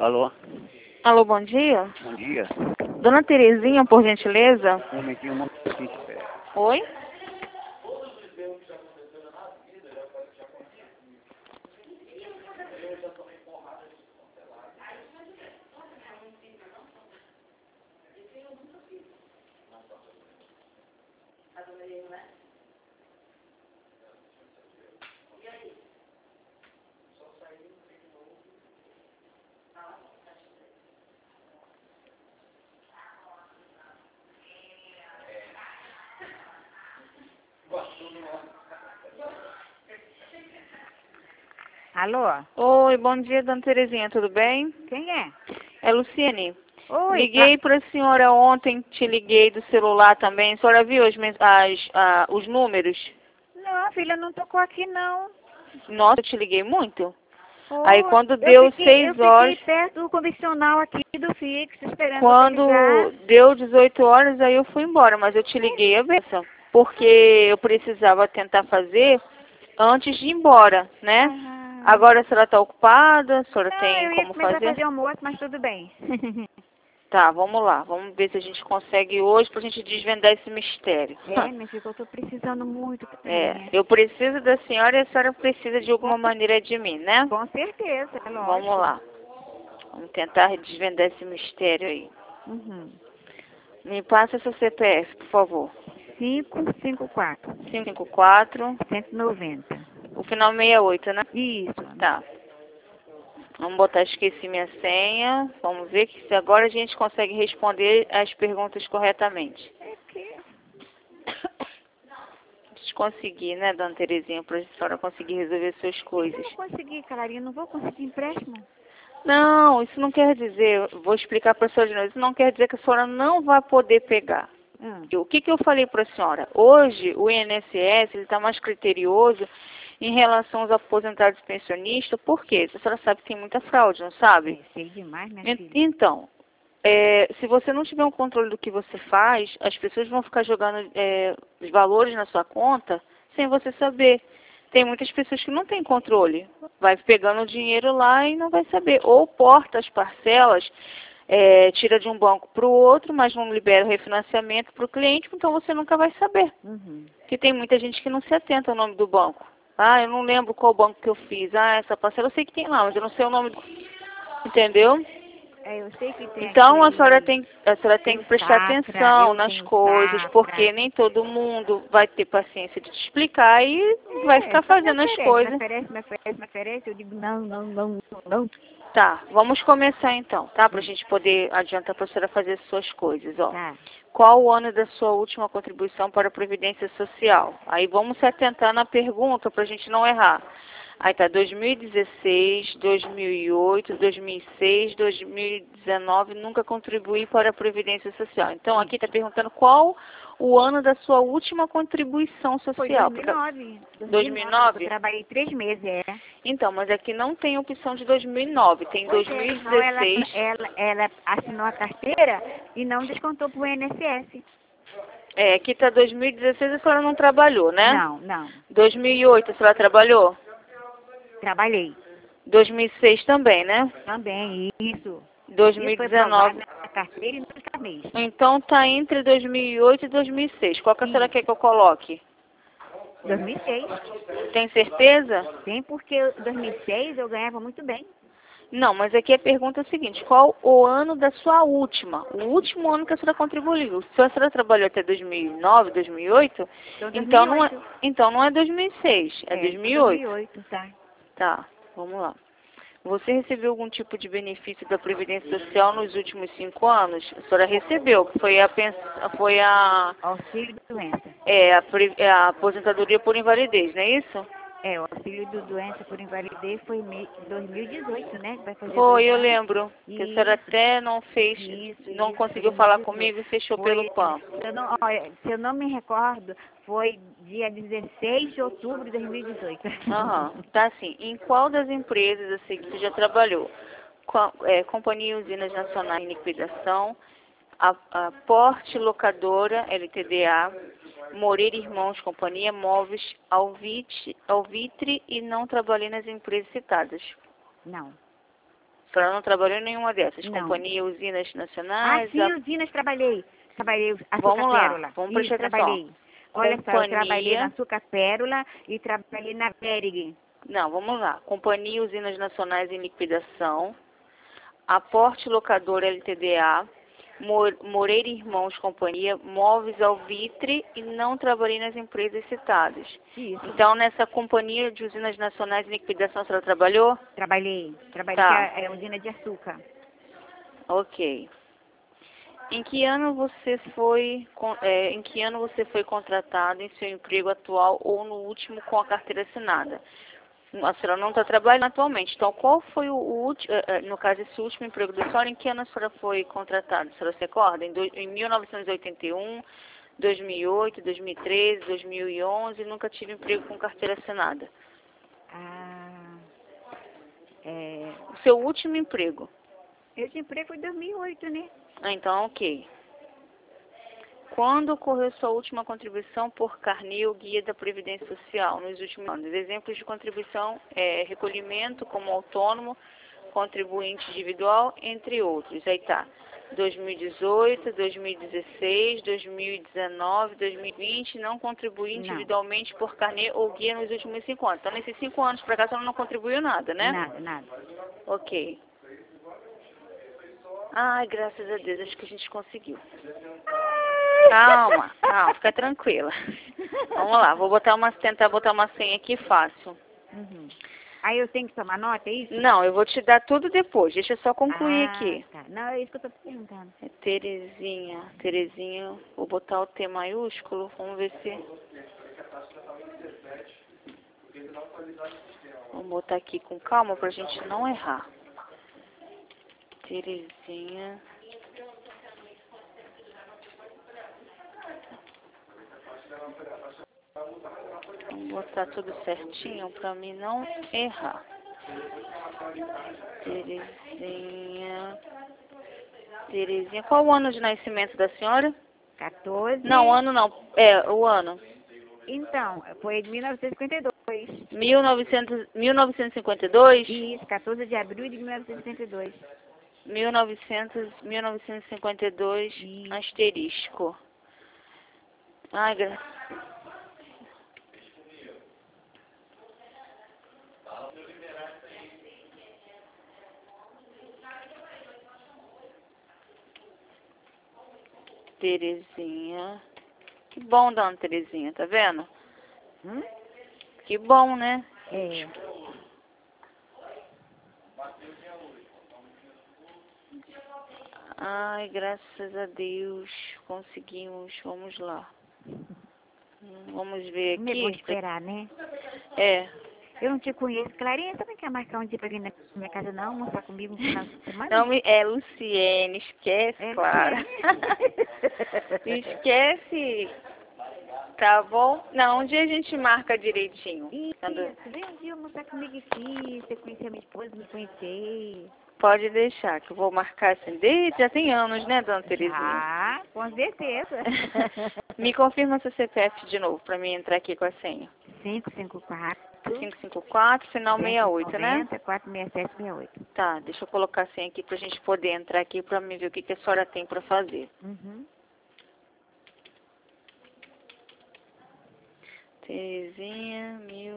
Alô? Alô, bom dia. Bom dia. Dona Terezinha, por gentileza? Um momentinho, um momentinho. Oi? Alô? Oi, bom dia, Dona Terezinha, tudo bem? Quem é? É Luciene. Oi. Liguei para a senhora ontem, te liguei do celular também. A senhora viu os números? Não, filha, não tocou aqui, não. Nossa, eu te liguei muito. Oi. Aí quando Eu deu fiquei 6 horas, perto do convencional aqui do fixo, esperando quando você ligar. deu 18 horas, aí eu fui embora. Mas eu te liguei a beça, porque eu precisava tentar fazer antes de ir embora, né? Aham. Agora a senhora está ocupada, a senhora Não, tem eu ia como começar a fazer? fazer almoço, mas tudo bem. Tá, vamos lá. Vamos ver se a gente consegue hoje pra gente desvendar esse mistério. Minha filha, eu tô precisando muito, É, Catarina. eu preciso da senhora e a senhora precisa de alguma maneira de mim, né? Com certeza, é Vamos lógico. lá. Vamos tentar desvendar esse mistério aí. Uhum. Me passa seu CPF, por favor. 554, 554, 190. o final 68, né? Isso. Tá. Vamos botar esqueci minha senha. Vamos ver que se agora a gente consegue responder as perguntas corretamente. É que... Se conseguir, né, Dona Terezinha, para a senhora conseguir resolver suas coisas. Eu não consegui, Catarina, não vou conseguir empréstimo. Não, isso não quer dizer, vou explicar para a senhora de novo, isso não quer dizer que a senhora não vai poder pegar. O que eu falei para a senhora? Hoje, o INSS está mais criterioso em relação aos aposentados e pensionistas, por quê? A senhora sabe que tem muita fraude, não sabe? Sei demais, minha filha. Então, se você não tiver um controle do que você faz, as pessoas vão ficar jogando os valores na sua conta sem você saber. Tem muitas pessoas que não têm controle. Vai pegando o dinheiro lá e não vai saber. Ou porta as parcelas, tira de um banco para o outro, mas não libera o refinanciamento para o cliente, então você nunca vai saber. Porque tem muita gente que não se atenta ao nome do banco. Ah, eu não lembro qual banco que eu fiz. Ah, essa parcela eu sei que tem lá, mas eu não sei o nome do... Entendeu? Eu sei que tem Então a senhora aquele... tem que prestar Safra, atenção eu nas tenho coisas, porque safra. nem todo mundo vai ter paciência de te explicar e vai ficar Só me fazendo as oferece, coisas. me oferece. Eu digo, não, não, não, não. Tá, vamos começar então, tá? Pra gente poder adiantar para a senhora fazer as suas coisas, ó. Tá. Qual o ano da sua última contribuição para a Previdência Social? Aí vamos se atentar na pergunta pra gente não errar. Aí tá 2016, 2008, 2006, 2019, nunca contribuí para a Previdência Social. Então aqui está perguntando qual o ano da sua última contribuição Foi social. 2009. 2009? Eu trabalhei 3 meses, Então, mas aqui não tem opção de 2009, tem Pois é, então 2016. ela assinou a carteira e não descontou pro INSS. Aqui está 2016 a senhora não trabalhou, né? Não, não. 2008 a senhora trabalhou? Trabalhei. 2006 também, né? Também, isso. Isso foi 2019. aprovado na carteira e no mês. Então tá entre 2008 e 2006. Qual que a senhora quer que eu coloque? 2006. Tem certeza? Tem porque em 2006 eu ganhava muito bem. Não, mas aqui a pergunta é a seguinte, qual o ano da sua última? O último ano que a senhora contribuiu. Se a senhora trabalhou até 2009, 2008, Então, então não é 2006, é 2008. 2008, tá. Tá, vamos lá. Você recebeu algum tipo de benefício da Previdência Social nos últimos 5 anos? A senhora recebeu, que foi a Auxílio de doença. a aposentadoria por invalidez, não é isso? O auxílio de doença por invalidez foi em 2018, né? Vai fazer 2 Foi, eu anos. lembro. Que a senhora até não fez, não conseguiu falar comigo e fechou pelo PAN. Se eu não me recordo, foi dia 16 de outubro de 2018. Aham, tá assim. Em qual das empresas assim que você já trabalhou? Companhia Usinas Nacionais em Liquidação, a Porte Locadora, LTDA, Moreira Irmãos, Companhia Móveis, Alvitre e não trabalhei nas empresas citadas. Não. A senhora não trabalhou em nenhuma dessas? Não. Companhia, usinas Ah, nacionais? sim, usinas trabalhei. Trabalhei açúcar Vamos lá, pérola. vamos Isso, prestar atenção. trabalhei. Olha só, eu trabalhei na Companhia... açúcar pérola e trabalhei na Berg. Não, vamos lá. Companhia Usinas Nacionais em Liquidação, Aporte Locador LTDA, Moreira e Irmãos Companhia, Móveis Alvitre e não trabalhei nas empresas citadas. Isso. Então, nessa Companhia de Usinas Nacionais em Liquidação, a senhora trabalhou? Trabalhei. Trabalhei Tá. que é a usina de açúcar. Ok. Em que ano você foi, em que ano você foi contratado em seu emprego atual ou no último com a carteira assinada? A senhora não está trabalhando atualmente. Então, qual foi o último, no caso, esse último emprego da senhora, em que ano a senhora foi contratada? A senhora se recorda? Em 1981, 2008, 2013, 2011, nunca tive emprego com carteira assinada. Ah, O seu último emprego? esse emprego foi em 2008, né? Ah, então, ok. Quando ocorreu sua última contribuição por carnê ou guia da Previdência Social nos últimos anos? Exemplos de contribuição recolhimento como autônomo, contribuinte individual, entre outros. Aí tá. 2018, 2016, 2019, 2020, não contribuí Não. individualmente por carnê ou guia nos últimos 5 anos. Então, nesses 5 anos pra cá, a senhora não contribuiu nada, né? Nada, nada. Ok. Ai, graças a Deus, acho que a gente conseguiu. Calma, calma, fica tranquila. Vamos lá, vou tentar botar uma senha aqui fácil. Uhum. Aí eu tenho que tomar nota, é isso? Não, eu vou te dar tudo depois, deixa eu só concluir aqui. Tá. Não, é isso que eu tô perguntando. É Terezinha, vou botar o T maiúsculo, vamos ver se... Vamos botar aqui com calma pra gente não errar. Terezinha... Vamos botar tudo certinho pra mim não errar. Terezinha, qual o ano de nascimento da senhora? 14. Não, ano não, o ano. Então, foi de 1952. 1952? Isso, 14 de abril de 1952. 1952, Isso. asterisco. Ai, Terezinha. Que bom, dona Terezinha, tá vendo? Que bom, né? É. Ai, graças a Deus, conseguimos. Vamos lá. Vamos ver Como é bom aqui. esperar, né? É. Eu não te conheço. Clarinha, você não quer marcar um dia pra vir na minha casa, não? Almoçar comigo no final de semana? Não, é Luciene, esquece, É, Clara. Luciene. Esquece. Tá bom? Não, um dia a gente marca direitinho. Isso, Quando... vem um dia almoçar comigo aqui, você conhecer a minha esposa, me conhecer. Pode deixar, que eu vou marcar assim. Já tem anos, né, dona Terezinha? Ah, com certeza. Me confirma seu CPF de novo, pra mim entrar aqui com a senha. 554 554, final 68, né? 46768. Tá, deixa eu colocar a senha aqui pra gente poder entrar aqui pra me ver o que, que a senhora tem pra fazer. Uhum. Terezinha,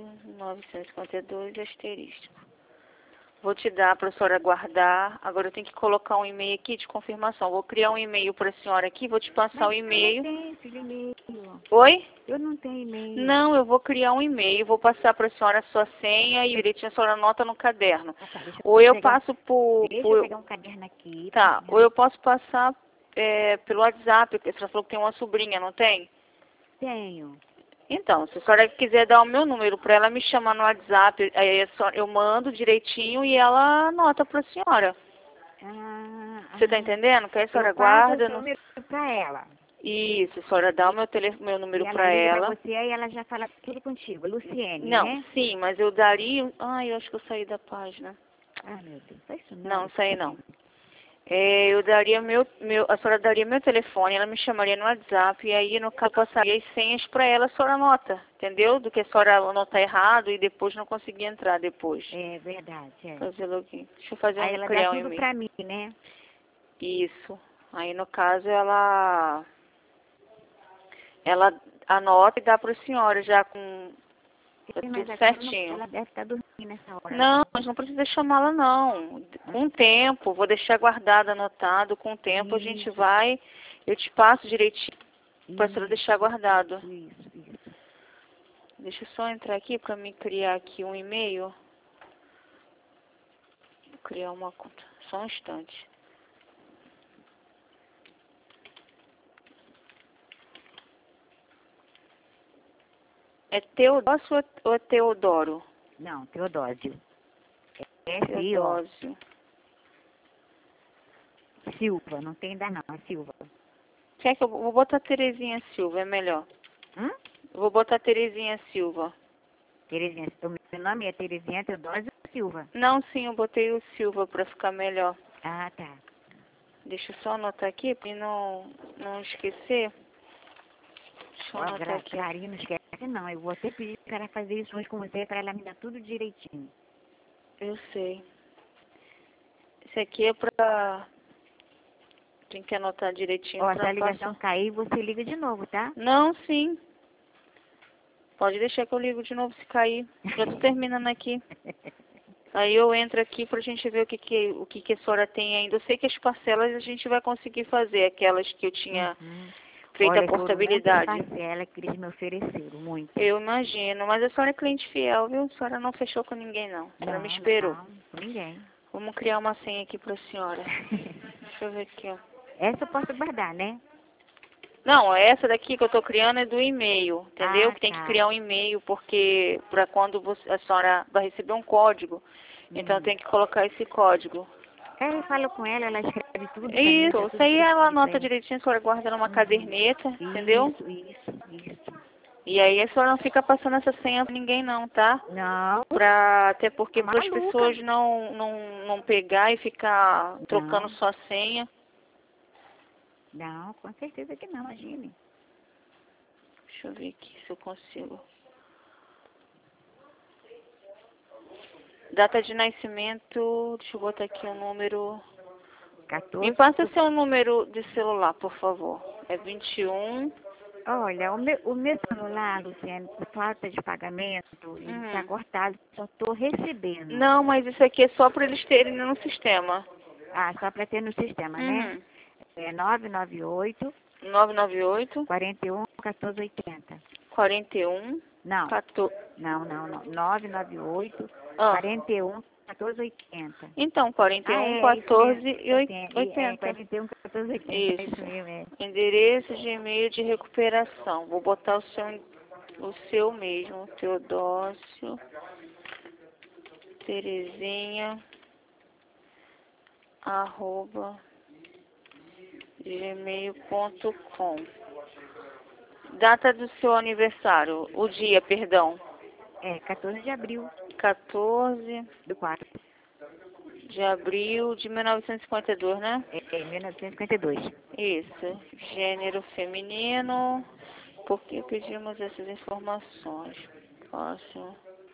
1952, asterístico. Vou te dar para a senhora guardar. Agora eu tenho que colocar um e-mail aqui de confirmação. Vou criar um e-mail para a senhora aqui, vou te passar o e-mail. Eu não tenho filho e-mail. Oi? Eu não tenho e-mail. Não, eu vou criar um e-mail, vou passar para a senhora a sua senha e direitinho a senhora anota no caderno. Tá, deixa Ou eu pegar, passo por... Deixa eu pegar um caderno aqui. Tá, ou eu posso passar pelo WhatsApp, porque a senhora falou que tem uma sobrinha, não tem? Tenho. Então, se a senhora quiser dar o meu número para ela me chamar no WhatsApp, aí eu mando direitinho e ela anota para a senhora. Você está entendendo? Que aí a senhora guarda. Eu passo o número pra ela. Isso, a senhora dá o meu número E para ela liga ela. pra você e ela já fala tudo contigo. Luciene, Não, né? sim, mas eu daria... Ai, eu acho que eu saí da página. Ah, meu Deus, faz isso não. Não, saí não. Eu daria a senhora daria meu telefone, ela me chamaria no WhatsApp e aí no caso eu passaria as senhas para ela, a senhora anota, entendeu? Do que a senhora anotar errado e depois não conseguir entrar depois. É verdade, é. Fazer login. Deixa eu fazer Aí ela criar dá um tudo e-mail. pra mim, né? Isso. Aí no caso ela anota e dá para a senhora já com Sim, tudo mas agora certinho. ela deve estar dormindo nessa hora. Não, mas não precisa chamá-la não. Com o tempo, vou deixar guardado, anotado, com o tempo a gente vai, eu te passo direitinho para a senhora deixar guardado. Isso. Deixa eu só entrar aqui para me criar aqui um e-mail. Vou criar uma conta. Só um instante. É Teodósio ou é Teodoro? Não, Teodósio. É Teodósio. Silva, não tem ainda não, é Silva. Quer que eu vou botar Terezinha Silva, é melhor. Vou botar Terezinha Silva. Terezinha, o meu nome é Terezinha Teodósio Silva. Não, sim, eu botei o Silva para ficar melhor. Ah, tá. Deixa eu só anotar aqui para não esquecer. Deixa eu anotar aqui. Clarinha, não esquece não. Eu vou até pedir para ela fazer isso hoje com você, para ela me dar tudo direitinho. Eu sei. Esse aqui é para... Tem que anotar direitinho. Ó, se para a ligação cair, você liga de novo, tá? Não, sim. Pode deixar que eu ligo de novo se cair. Já tô terminando aqui. Aí eu entro aqui pra gente ver o que a senhora tem ainda. Eu sei que as parcelas a gente vai conseguir fazer, aquelas que eu tinha feito. Olha, a portabilidade. Foram muitas parcelas que eles me ofereceram, muito. Eu imagino, mas a senhora é cliente fiel, viu? A senhora não fechou com ninguém, não. A senhora me esperou. Não, com ninguém. Vamos criar uma senha aqui pra senhora. Deixa eu ver aqui, ó. Essa eu posso guardar, né? Não, essa daqui que eu tô criando é do e-mail, entendeu? Ah, Que tem que tá. criar um e-mail, porque para quando a senhora vai receber um código, então tem que colocar esse código. Eu falo com ela, ela escreve tudo pra mim. Isso, isso aí ela anota direitinho, a senhora guarda numa caderneta, entendeu? Isso. E aí a senhora não fica passando essa senha pra ninguém não, tá? Não. Até porque para as pessoas não pegar e ficar trocando sua senha. Não, com certeza que não, imagine. Deixa eu ver aqui se eu consigo. Data de nascimento, deixa eu botar aqui um número. 14. Me passa seu número de celular, por favor. É 21. Olha, o meu celular, Luciane, por falta de pagamento, ele está cortado, só estou recebendo. Não, mas isso aqui é só para eles terem no sistema. Ah, só para ter no sistema, né? É 998 41 1480. 41. Não. 14. Não. 998 41 1480. Então, 41 14 e 80. 41 1480. Isso. Mesmo, Endereço de e-mail de recuperação. Vou botar o seu mesmo, Teodósio Terezinha @gmail.com. Data do seu aniversário, o dia, perdão. 14 de abril. 14 do 4. de abril de 1952, né? 1952. Isso. Gênero feminino. Por que pedimos essas informações? Próximo.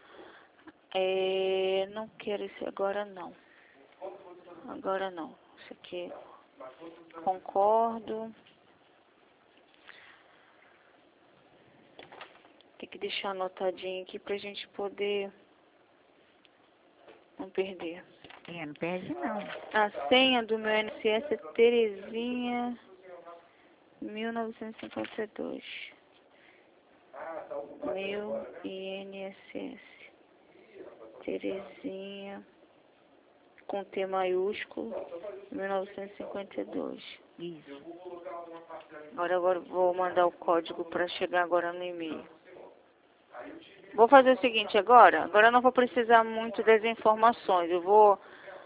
Não quero isso agora, não. Agora não. Isso aqui. Concordo. Tem que deixar anotadinho aqui pra gente poder não perder. Não perde não. A senha do meu INSS é Terezinha 1952. Meu INSS. Terezinha com T maiúsculo 1952. Isso. Agora vou mandar o código para chegar agora no e-mail. Vou fazer o seguinte agora eu não vou precisar muito das informações. Eu vou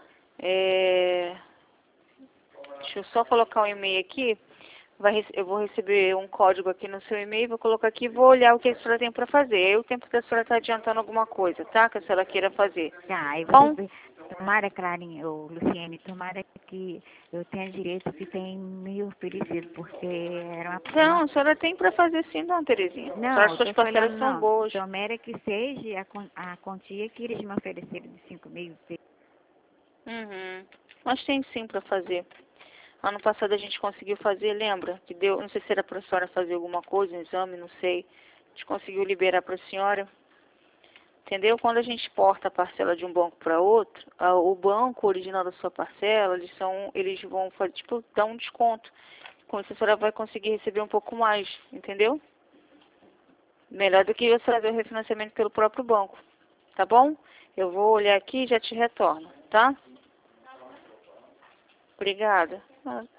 deixa eu só colocar o e-mail aqui. Eu vou receber um código aqui no seu e-mail, vou colocar aqui e vou olhar o que a senhora tem para fazer. Aí o tempo da senhora está adiantando alguma coisa, tá? Que a senhora queira fazer. Tá, aí Bom, Tomara, Clarinha, ou Luciene, tomara que eu tenha direito que tem me oferecido, porque era uma... Não, a senhora tem para fazer sim, dona Terezinha. Não, As suas parcelas são não. boas. Tomara que seja a quantia que eles me ofereceram de 5.000. Uhum. Mas tem sim para fazer. Ano passado a gente conseguiu fazer, lembra? Que deu, não sei se era para a senhora fazer alguma coisa, um exame, não sei. A gente conseguiu liberar para a senhora. Entendeu? Quando a gente exporta a parcela de um banco para outro, o banco original da sua parcela, eles vão fazer, tipo, dar um desconto. Com isso a senhora vai conseguir receber um pouco mais, entendeu? Melhor do que você fazer o refinanciamento pelo próprio banco. Tá bom? Eu vou olhar aqui e já te retorno, tá? Obrigada.